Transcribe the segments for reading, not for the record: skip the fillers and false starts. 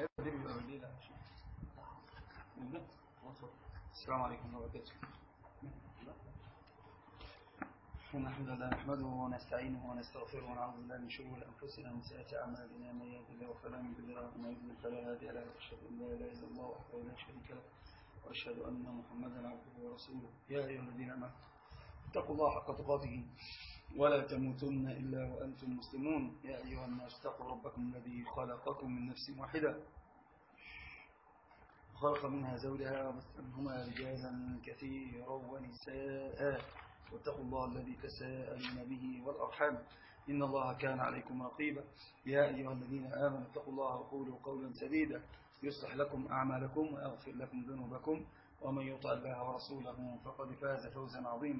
السلام عليكم ورحمة الله وبركاته. الحمد لله نحمده ونستعينه ونستغفره ونعوذ بالله من شرور انفسنا ومن سيئات اعمالنا، من يهده الله فلا مضل له ومن يضلل فلا هادي له، واشهد ان لا اله الا الله وحده لا شريك له واشهد ان محمدا عبده ورسوله. يا ايها الذين امنوا اتقوا الله حق تقاته ولا تموتن الا وانتم مسلمون. يا ايها الناس اتقوا ربكم الذي خلقكم من نفس واحده خلق منها زوجها وبث منهما رجالا كثيرا ونساء، واتقوا الله الذي تساءلون به والأرحام إن الله كان عليكم رقيبا. يا أيها الذين آمنوا اتقوا الله وقولوا قولا سديدا يصلح لكم أعمالكم ويغفر لكم ذنوبكم، ومن يطع الله ورسوله فقد فاز فوزا عظيما.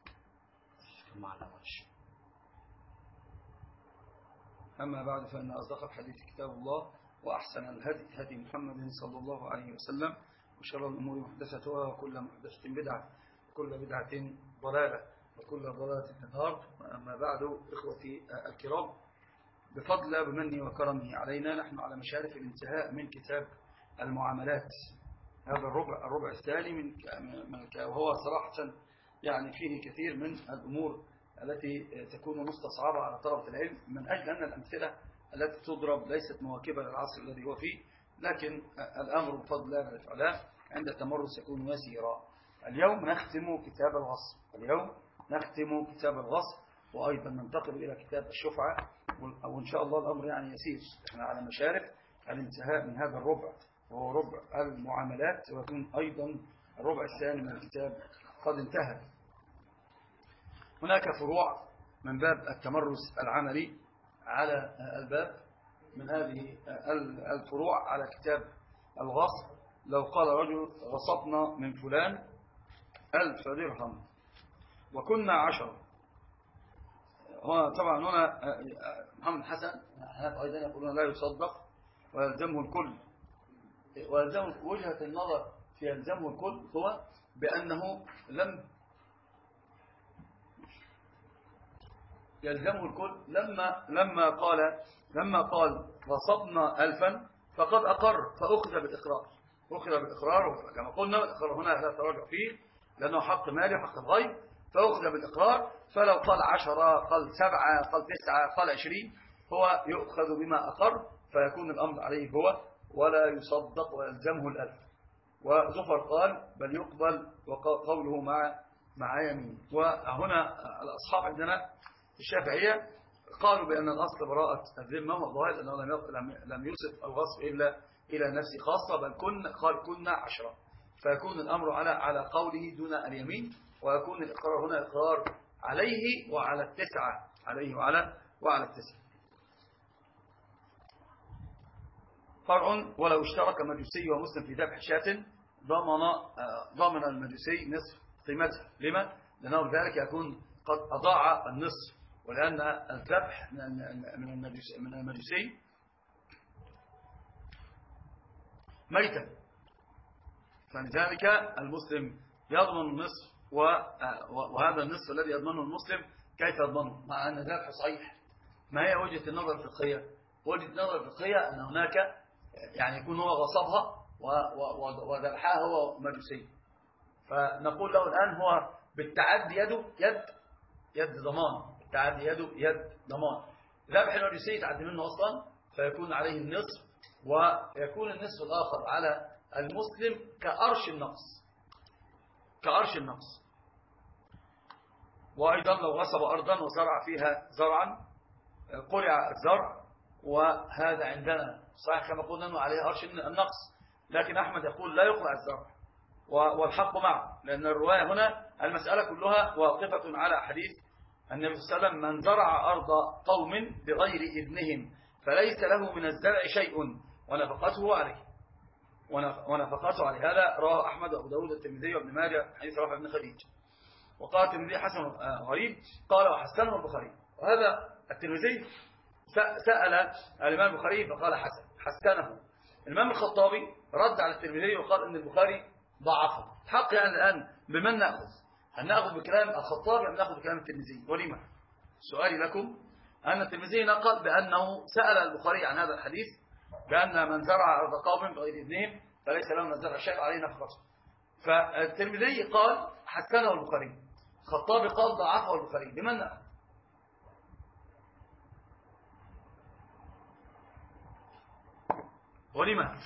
أما بعد، فإن أصدق الحديث كتاب الله، وأحسن الهدي هدي محمد صلى الله عليه وسلم، وشر الأمور محدثتها، وكل محدثة بدعة، وكل بدعة ضلالة، وكل ضلالة في النار. أما بعد، إخوتي الكرام، بفضل بمنه وكرمه علينا نحن على مشارف الانتهاء من كتاب المعاملات. هذا الربع الثاني من وهو صراحة يعني فيه كثير من الأمور التي تكون مستصعبة على طلبة العلم، من أجل أن الأمثلة التي تضرب ليست مواكبة للعصر الذي هو فيه، لكن الأمر بفضل الله تعالى عند التمرس يكون يسيرا. اليوم نختم كتاب الغصب، وأيضا ننتقل إلى كتاب الشفعة، وإن شاء الله الأمر يعني يسير. احنا على مشارف الانتهاء من هذا الربع، وهو ربع المعاملات، ويكون أيضا الربع الثاني من الكتاب قد انتهى. هناك فروع من باب التمرس العملي على الباب، من هذه الفروع على كتاب الغصب. لو قال رجل: غصبنا من فلان 1000 درهم وكنا 10. طبعا هنا محمد حسن أيضا يقولون لا يصدق ويلزمه الكل، ويلزمه وجهة النظر في يلزمه الكل هو بأنه يلزمه الكل لما قال غصبنا 1000 فقد أقر، فأخذ بالإقرار، كما قلنا الإقرار هنا لا تراجع فيه لأنه حق مالي وحق الغيب، فأخذ بالإقرار. فلو قال 10 قال 7 قال 9 قال 20 هو يؤخذ بما أقر، فيكون الأمر عليه هو ولا يصدق ويلزمه 1000. وزفر قال: بل يقبل وقوله مع يمين. وهنا الأصحاب عندنا الشافعية قالوا بأن الأصل براءة الذمة، والله لأنه لم يوصف الغصب إلا إلى نفسه خاصة، بل كنا 10، فيكون الأمر على قوله دون اليمين، ويكون الإقرار هنا إقرار عليه وعلى 9، عليه وعلى 9. فرع: ولو اشترك مجوسي ومسلم في ذبح شاة ضمن المجوسي نصف قيمتها. لما؟ لأنه بذلك يكون قد أضاع النصف، ولأن الذبح من المجوسي ميتا، فلذلك المسلم يضمن النصف، وهذا النصف الذي يضمنه المسلم كيف يضمنه مع أن ذبح صحيح؟ ما هي وجهة النظر الفقهية؟ وجهة النظر الفقهية أن هناك يعني يكون هو غصبها وذبحها هو مجوسي، فنقول له الآن هو بالتعدي يد ضمان، بالتعدي يد ضمان. ذبح المجوسي يتعدي منه أصلا، فيكون عليه النصف، ويكون النصف الآخر على المسلم كأرش النقص. وأيضا لو غصب أرضا وزرع فيها زرعا قرع الزرع، وهذا عندنا صحيح كما قلنا أنه عليه أرش النقص، لكن أحمد يقول لا يقرع الزرع، والحق معه، لأن الرواية هنا المسألة كلها واقفة على حديث النبي صلى الله عليه وسلم: من زرع أرض قوم بغير إذنهم فليس له من الزرع شيء ونفقته عليه. هذا رواه أحمد وأبو داود والترمذي وابن ماجه حديث رافع بن خديج. وقال الترمذي حسن غريب، قال وحسنه البخاري. وهذا الترمذي سأل الإمام البخاري فقال حسنه. الإمام الخطابي رد على الترمذي وقال إن البخاري ضعفه. حق يعني الآن بمن نأخذ؟ هل نأخذ بكلام الخطابي أم نأخذ بكلام الترمذي؟ ولما؟ سؤالي لكم أن الترمذي نقل بأنه سأل البخاري عن هذا الحديث بأن من زرع أرض قوم بغير إذنهم فليس له من زرع شيء عليه نفقته. فالترمذي قال حسنه البخاري، الخطابي قال ضعفه البخاري. لمن؟ ولما؟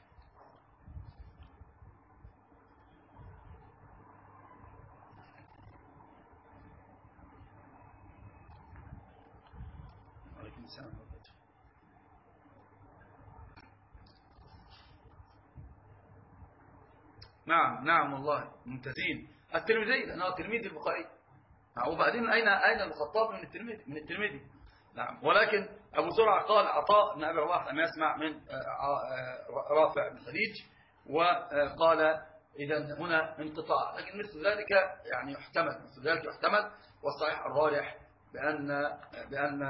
نعم والله ممتازين. الترمذي لأنه تلميذ البخاري، وبعدين أين الخطاب من الترمذي؟ نعم. ولكن أبو زرعة قال عطاء بن أبي رواح لم يسمع من رافع بن خديج، وقال إذا هنا انقطاع، لكن مثل ذلك يعني يحتمل، مثل ذلك يحتمل. والصحيح الراجح بأن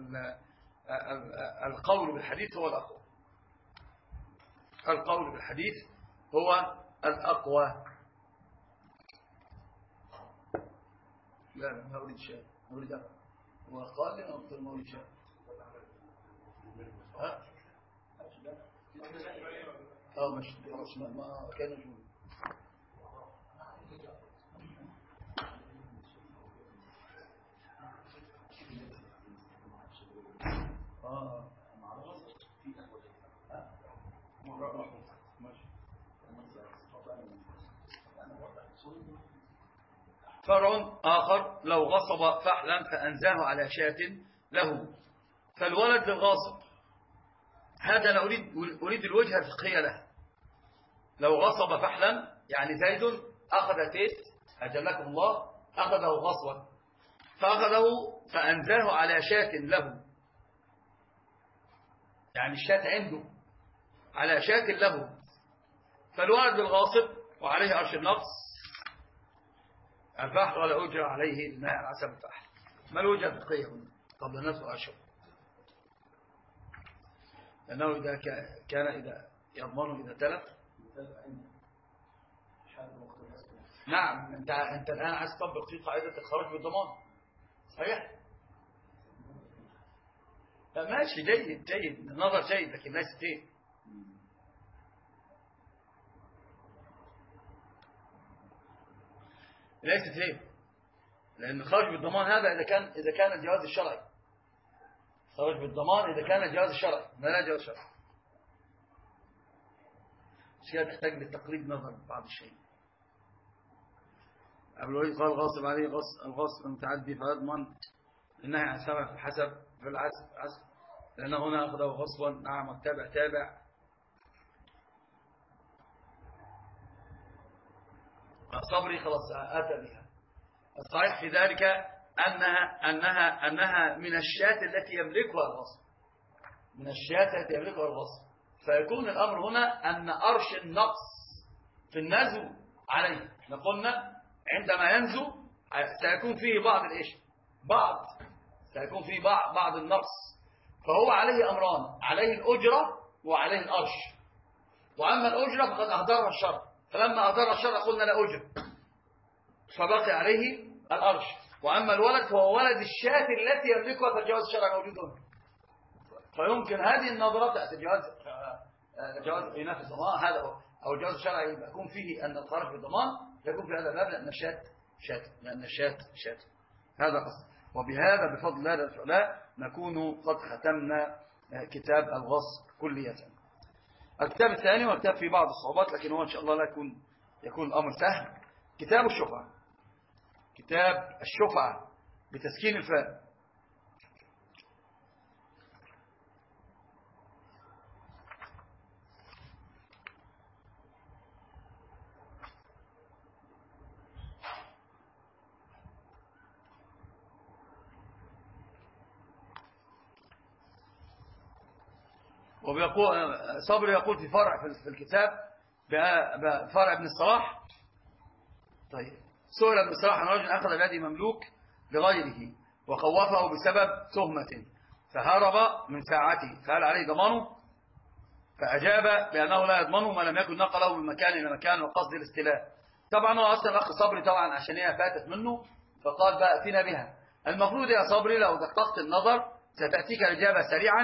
القول بالحديث هو الأقوى. القول بالحديث هو الأقوى. لا ما أريد شيء، أريد أقوى. وقال لنا أكثر ما أريد شيء. مش خلاص ما كان يجوز. فرع آخر لو غصب فحلا فأنزاه على شاة له فالولد للغاصب. هذا أنا أريد الوجهة الفقهية له. لو غصب فحلا يعني زيد أخذ تيت أجلكم الله، أخذه غصبا فأخذه فأنزاه على شاة له، يعني الشاة عنده على شاة له، فالولد للغاصب وعليه أرش النقص. الفحل ولا أجر عليه الماء على حسب الفحل. ما الوجهة الفقهية هنا قبل الناس وأشهر؟ لأنه إذا كان إذا يضمنه إذا تلف. نعم. أنت الآن عايز تطبق في قاعدة الخروج بالضمان، صحيح؟ ماشي، جيد النظر جيد، لكن ليس فيه. ليست فيه، لأن الخروج بالضمان هذا إذا كان الجواز الشرعي. خروج بالضمان إذا كان الجواز الشرعي، لا جواز شرعي. الشيء تحتاج للتقريب نظر بعض الشيء. أبو الوليد قال غاصب عليه الغصب المتعدي فيضمن النهي عن سبب حسب في العسل لأنه هنا أخذه غصبا. نعم. والتابع تابع. صبري خلاص أتى بها. الصحيح في ذلك أنها من الشاة التي يملكها الغصب، من الشاة التي يملكها الغصب. فيكون الأمر هنا أن أرش النقص في النزو عليه. احنا قلنا عندما ينزو سيكون فيه سيكون فيه بعض النقص، فهو عليه أمران: عليه الأجرة وعليه الأرش. وأما الأجرة فقد أهدرها الشرع، فلما أهدرها الشرع قلنا لا أجر، فبقي عليه الأرش. وأما الولد فهو ولد الشاة التي يملكها، فالجواز الشرعي موجود هنا. فيمكن هذه النظرة تأتي جواز إناث الضمان هذا أو الجواز الشرعي يكون فيه أن الخارج بالضمان، يكون في هذا الباب لأن الشاة شاة. هذا قصد. وبهذا بفضل الله العلاء نكون قد ختمنا كتاب الغصب كلية. الكتاب الثاني والكتاب فيه بعض الصعوبات، لكن هو إن شاء الله لا يكون الأمر سهل. كتاب الشفعة. كتاب الشفعة بتسكين الفاء. صبري يقول في فرع في الكتاب بفرع ابن الصلاح. طيب، سئل ابن الصلاح عن رجل أخذ بيد مملوك لغيره وخوفه بسبب تهمة فهرب من ساعته، فهل عليه ضمانه؟ فأجاب بأنه لا يضمنه ما لم يكن نقله من مكان إلى مكان وقصد الاستيلاء. طبعا هو أصلا الأخ صبري طبعا عشان هي فاتت منه فقال بقى أتينا بها. المفروض يا صبري لو دققت النظر ستأتيك الإجابة سريعا،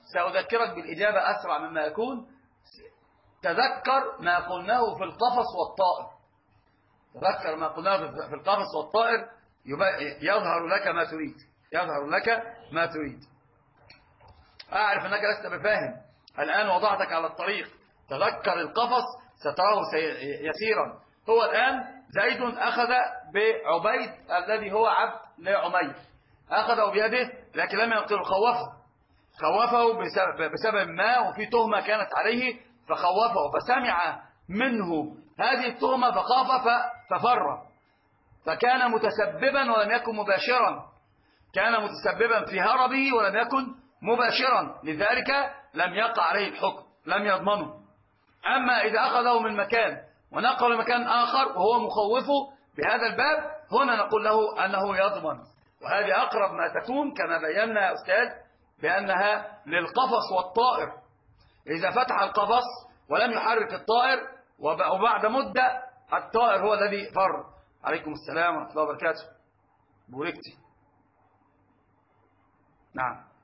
سأذكرك بالإجابة أسرع مما يكون. تذكر ما قلناه في القفص والطائر. تذكر ما قلناه في القفص والطائر يظهر لك ما تريد. يظهر لك ما تريد. أعرف أنك لست بفاهم. الآن وضعتك على الطريق. تذكر القفص ستراه يسيرا. هو الآن زيد أخذ بعبيد الذي هو عبد لعمير، أخذه بيده لكن لم يقتله، خوفه بسبب ما، وفي تهمة كانت عليه فخوفه، فسمع منه هذه التهمة فخاف ففر، فكان متسببا ولم يكن مباشرا، كان متسببا في هربه ولم يكن مباشرا، لذلك لم يقع عليه الحكم، لم يضمنه. أما إذا أخذه من مكان ونقل لمكان آخر وهو مخوفه بهذا الباب، هنا نقول له أنه يضمن. وهذه أقرب ما تكون كما بينا يا أستاذ بأنها للقفص والطائر. إذا فتح القفص ولم يحرك الطائر وبعد مدة الطائر هو الذي فر. عليكم السلام ورحمة الله وبركاته. بوركتي. نعم.